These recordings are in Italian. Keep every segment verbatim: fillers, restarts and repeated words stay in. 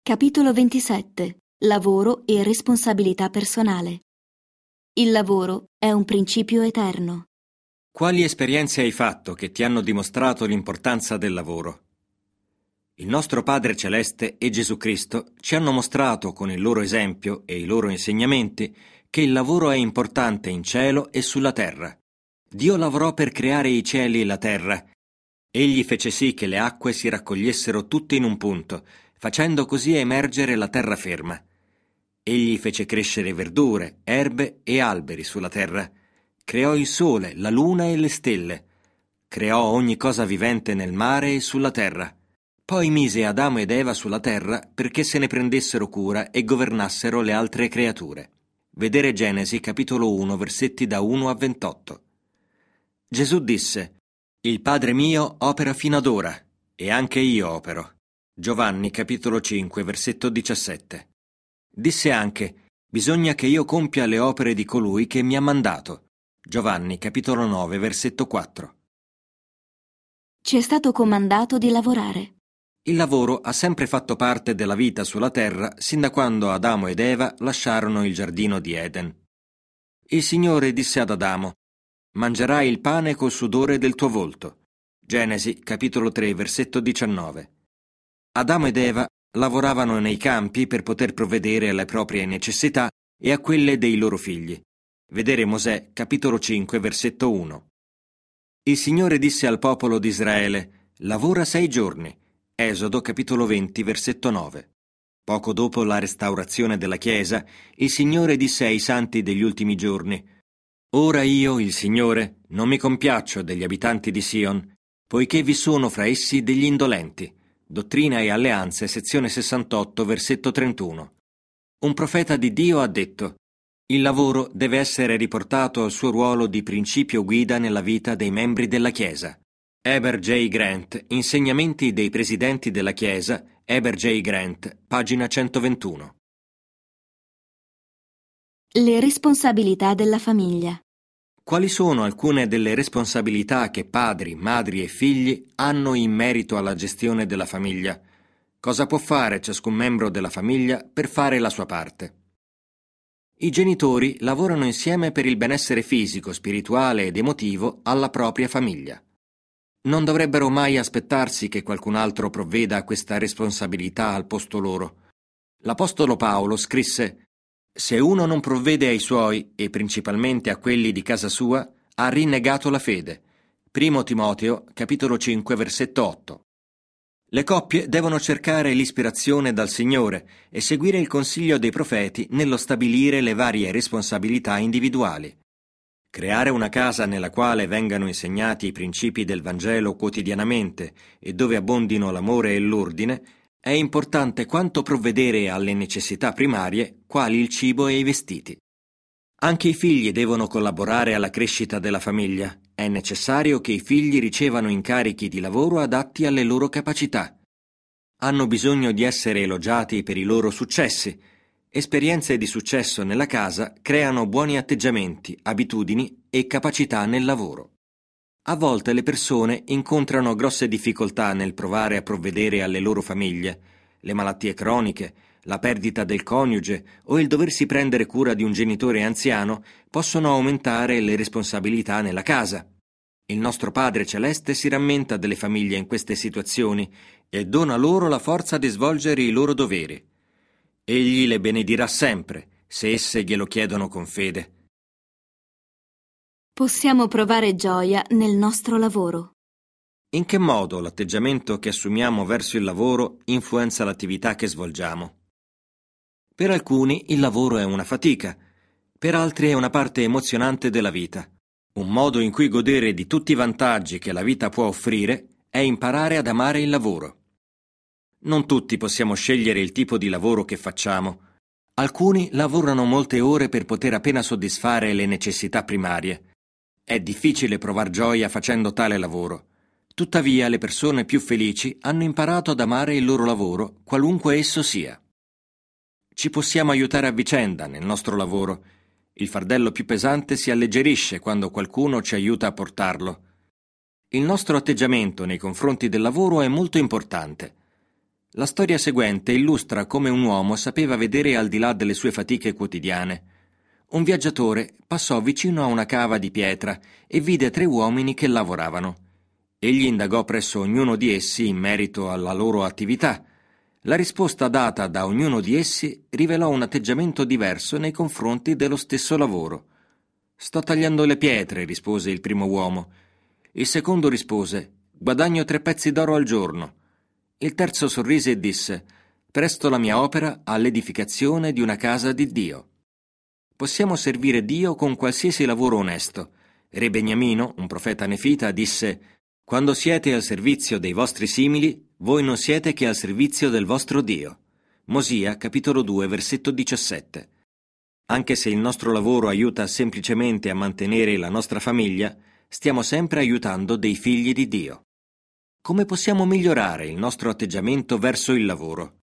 Capitolo ventisette. Lavoro e responsabilità personale. Il lavoro è un principio eterno. Quali esperienze hai fatto che ti hanno dimostrato l'importanza del lavoro? Il nostro Padre Celeste e Gesù Cristo ci hanno mostrato con il loro esempio e i loro insegnamenti che il lavoro è importante in cielo e sulla terra. Dio lavorò per creare i cieli e la terra. Egli fece sì che le acque si raccogliessero tutte in un punto, facendo così emergere la terraferma. Egli fece crescere verdure, erbe e alberi sulla terra. Creò il sole, la luna e le stelle. Creò ogni cosa vivente nel mare e sulla terra. Poi mise Adamo ed Eva sulla terra perché se ne prendessero cura e governassero le altre creature. Vedere Genesi capitolo uno, versetti da uno a ventotto. Gesù disse: «Il Padre mio opera fino ad ora, e anche io opero». Giovanni capitolo cinque, versetto diciassette. Disse anche: «Bisogna che io compia le opere di colui che mi ha mandato». Giovanni capitolo nove, versetto quattro. Ci è stato comandato di lavorare. Il lavoro ha sempre fatto parte della vita sulla terra sin da quando Adamo ed Eva lasciarono il giardino di Eden. Il Signore disse ad Adamo: «Mangerai il pane col sudore del tuo volto». Genesi capitolo tre, versetto diciannove. Adamo ed Eva lavoravano nei campi per poter provvedere alle proprie necessità e a quelle dei loro figli. Vedere Mosè capitolo cinque, versetto uno. Il Signore disse al popolo di Israele: «Lavora sei giorni». Esodo capitolo venti, versetto nove. Poco dopo la restaurazione della Chiesa, il Signore disse ai santi degli ultimi giorni: «Ora io, il Signore, non mi compiaccio degli abitanti di Sion, poiché vi sono fra essi degli indolenti». Dottrina e Alleanze, sezione sessantotto, versetto trentuno. Un profeta di Dio ha detto: «Il lavoro deve essere riportato al suo ruolo di principio guida nella vita dei membri della Chiesa». Heber J. Grant, Insegnamenti dei Presidenti della Chiesa, Heber J. Grant, pagina centoventuno. Le responsabilità della famiglia. Quali sono alcune delle responsabilità che padri, madri e figli hanno in merito alla gestione della famiglia? Cosa può fare ciascun membro della famiglia per fare la sua parte? I genitori lavorano insieme per il benessere fisico, spirituale ed emotivo alla propria famiglia. Non dovrebbero mai aspettarsi che qualcun altro provveda a questa responsabilità al posto loro. L'Apostolo Paolo scrisse: «Se uno non provvede ai suoi, e principalmente a quelli di casa sua, ha rinnegato la fede». Primo Timoteo, capitolo cinque, versetto otto. Le coppie devono cercare l'ispirazione dal Signore e seguire il consiglio dei profeti nello stabilire le varie responsabilità individuali. Creare una casa nella quale vengano insegnati i principi del Vangelo quotidianamente e dove abbondino l'amore e l'ordine è importante quanto provvedere alle necessità primarie, quali il cibo e i vestiti. Anche i figli devono collaborare alla crescita della famiglia. È necessario che i figli ricevano incarichi di lavoro adatti alle loro capacità. Hanno bisogno di essere elogiati per i loro successi. Esperienze di successo nella casa creano buoni atteggiamenti, abitudini e capacità nel lavoro. A volte le persone incontrano grosse difficoltà nel provare a provvedere alle loro famiglie. Le malattie croniche, la perdita del coniuge o il doversi prendere cura di un genitore anziano possono aumentare le responsabilità nella casa. Il nostro Padre Celeste si rammenta delle famiglie in queste situazioni e dona loro la forza di svolgere i loro doveri. Egli le benedirà sempre, se esse glielo chiedono con fede. Possiamo provare gioia nel nostro lavoro. In che modo l'atteggiamento che assumiamo verso il lavoro influenza l'attività che svolgiamo? Per alcuni il lavoro è una fatica, per altri è una parte emozionante della vita. Un modo in cui godere di tutti i vantaggi che la vita può offrire è imparare ad amare il lavoro. Non tutti possiamo scegliere il tipo di lavoro che facciamo. Alcuni lavorano molte ore per poter appena soddisfare le necessità primarie. È difficile provar gioia facendo tale lavoro. Tuttavia, le persone più felici hanno imparato ad amare il loro lavoro, qualunque esso sia. Ci possiamo aiutare a vicenda nel nostro lavoro. Il fardello più pesante si alleggerisce quando qualcuno ci aiuta a portarlo. Il nostro atteggiamento nei confronti del lavoro è molto importante. La storia seguente illustra come un uomo sapeva vedere al di là delle sue fatiche quotidiane. Un viaggiatore passò vicino a una cava di pietra e vide tre uomini che lavoravano. Egli indagò presso ognuno di essi in merito alla loro attività. La risposta data da ognuno di essi rivelò un atteggiamento diverso nei confronti dello stesso lavoro. «Sto tagliando le pietre», rispose il primo uomo. Il secondo rispose: «Guadagno tre pezzi d'oro al giorno». Il terzo sorrise e disse: «Presto la mia opera all'edificazione di una casa di Dio». Possiamo servire Dio con qualsiasi lavoro onesto. Re Beniamino, un profeta nefita, disse: «Quando siete al servizio dei vostri simili, voi non siete che al servizio del vostro Dio». Mosia, capitolo due, versetto diciassette. Anche se il nostro lavoro aiuta semplicemente a mantenere la nostra famiglia, stiamo sempre aiutando dei figli di Dio. Come possiamo migliorare il nostro atteggiamento verso il lavoro?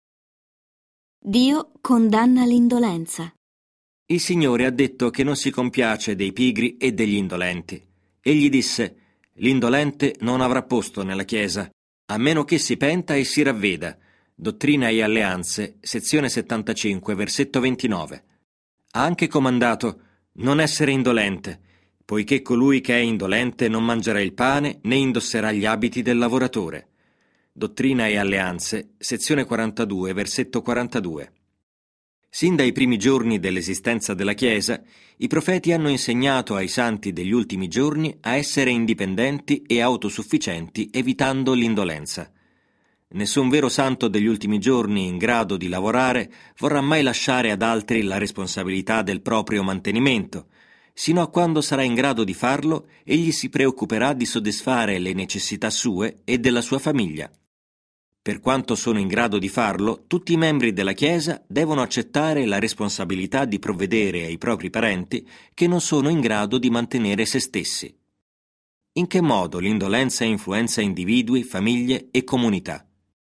Dio condanna l'indolenza. Il Signore ha detto che non si compiace dei pigri e degli indolenti. Egli disse: «L'indolente non avrà posto nella Chiesa, a meno che si penta e si ravveda». Dottrina e Alleanze, sezione settantacinque, versetto ventinove. Ha anche comandato: «Non essere indolente, poiché colui che è indolente non mangerà il pane né indosserà gli abiti del lavoratore». Dottrina e Alleanze, sezione quarantadue, versetto quarantadue. Sin dai primi giorni dell'esistenza della Chiesa, i profeti hanno insegnato ai santi degli ultimi giorni a essere indipendenti e autosufficienti, evitando l'indolenza. Nessun vero santo degli ultimi giorni in grado di lavorare vorrà mai lasciare ad altri la responsabilità del proprio mantenimento. Sino a quando sarà in grado di farlo, egli si preoccuperà di soddisfare le necessità sue e della sua famiglia. Per quanto sono in grado di farlo, tutti i membri della Chiesa devono accettare la responsabilità di provvedere ai propri parenti che non sono in grado di mantenere se stessi. In che modo l'indolenza influenza individui, famiglie e comunità?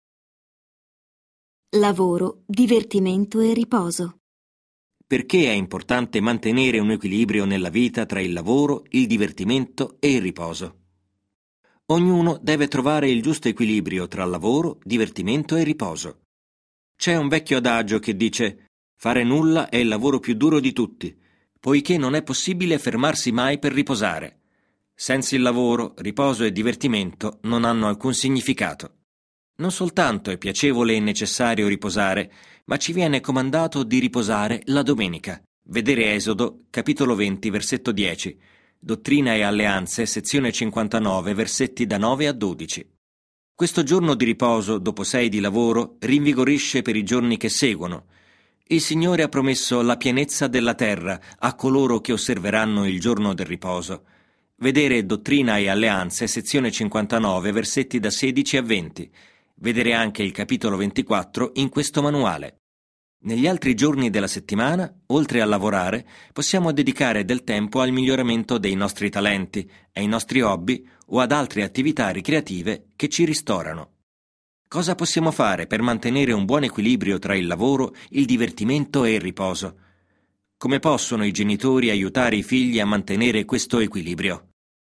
Lavoro, divertimento e riposo. Perché è importante mantenere un equilibrio nella vita tra il lavoro, il divertimento e il riposo? Ognuno deve trovare il giusto equilibrio tra lavoro, divertimento e riposo. C'è un vecchio adagio che dice: «Fare nulla è il lavoro più duro di tutti, poiché non è possibile fermarsi mai per riposare». Senza il lavoro, riposo e divertimento non hanno alcun significato. Non soltanto è piacevole e necessario riposare, ma ci viene comandato di riposare la domenica. Vedere Esodo, capitolo venti, versetto dieci. Dottrina e Alleanze, sezione cinquantanove, versetti da nove a dodici. Questo giorno di riposo, dopo sei di lavoro, rinvigorisce per i giorni che seguono. Il Signore ha promesso la pienezza della terra a coloro che osserveranno il giorno del riposo. Vedere Dottrina e Alleanze, sezione cinquantanove, versetti da sedici a venti. Vedere anche il capitolo ventiquattro in questo manuale. Negli altri giorni della settimana, oltre a lavorare, possiamo dedicare del tempo al miglioramento dei nostri talenti, ai nostri hobby o ad altre attività ricreative che ci ristorano. Cosa possiamo fare per mantenere un buon equilibrio tra il lavoro, il divertimento e il riposo? Come possono i genitori aiutare i figli a mantenere questo equilibrio?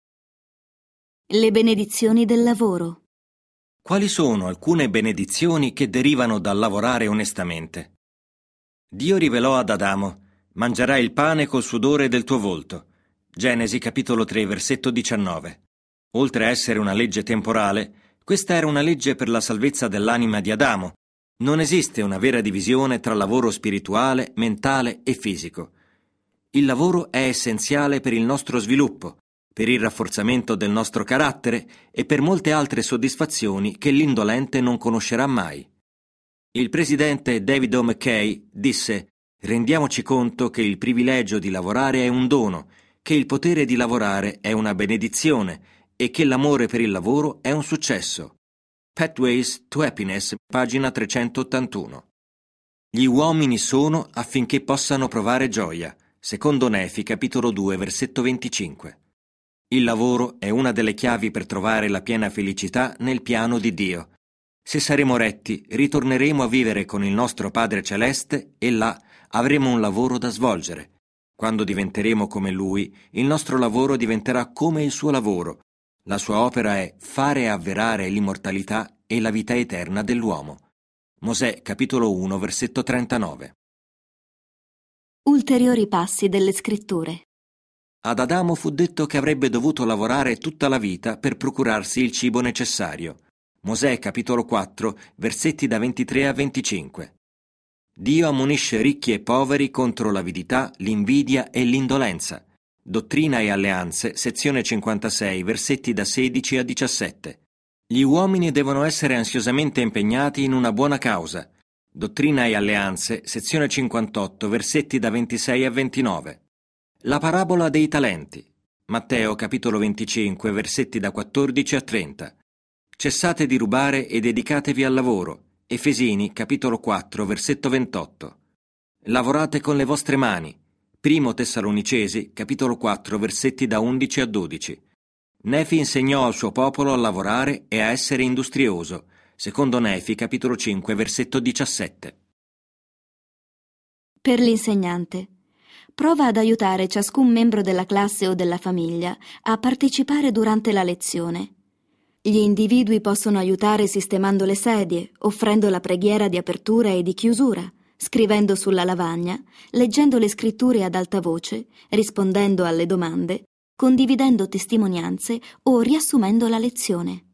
Le benedizioni del lavoro. Quali sono alcune benedizioni che derivano dal lavorare onestamente? Dio rivelò ad Adamo: «Mangerai il pane col sudore del tuo volto». Genesi capitolo tre, versetto diciannove. Oltre a essere una legge temporale, questa era una legge per la salvezza dell'anima di Adamo. Non esiste una vera divisione tra lavoro spirituale, mentale e fisico. Il lavoro è essenziale per il nostro sviluppo, per il rafforzamento del nostro carattere e per molte altre soddisfazioni che l'indolente non conoscerà mai. Il presidente David O. McKay disse: «Rendiamoci conto che il privilegio di lavorare è un dono, che il potere di lavorare è una benedizione e che l'amore per il lavoro è un successo». Pathways to Happiness, pagina trecentottantuno. Gli uomini sono affinché possano provare gioia. Secondo Nefi, capitolo due, versetto venticinque. Il lavoro è una delle chiavi per trovare la piena felicità nel piano di Dio. Se saremo retti, ritorneremo a vivere con il nostro Padre Celeste e là avremo un lavoro da svolgere. Quando diventeremo come Lui, il nostro lavoro diventerà come il suo lavoro. La sua opera è fare avverare l'immortalità e la vita eterna dell'uomo. Mosè capitolo uno versetto trentanove. Ulteriori passi delle scritture. Ad Adamo fu detto che avrebbe dovuto lavorare tutta la vita per procurarsi il cibo necessario. Mosè capitolo quattro versetti da ventitré a venticinque. Dio ammonisce ricchi e poveri contro l'avidità, l'invidia e l'indolenza. Dottrina e alleanze, sezione cinquantasei, versetti da sedici a diciassette. Gli uomini devono essere ansiosamente impegnati in una buona causa. Dottrina e alleanze, sezione cinquantotto, versetti da ventisei a ventinove. La parabola dei talenti. Matteo capitolo venticinque, versetti da quattordici a trenta. Cessate di rubare e dedicatevi al lavoro. Efesini capitolo quattro, versetto ventotto. Lavorate con le vostre mani. Primo Tessalonicesi capitolo quattro, versetti da undici a dodici. Nefi insegnò al suo popolo a lavorare e a essere industrioso. Secondo Nefi capitolo cinque, versetto diciassette. Per l'insegnante. Prova ad aiutare ciascun membro della classe o della famiglia a partecipare durante la lezione. Gli individui possono aiutare sistemando le sedie, offrendo la preghiera di apertura e di chiusura, scrivendo sulla lavagna, leggendo le scritture ad alta voce, rispondendo alle domande, condividendo testimonianze o riassumendo la lezione.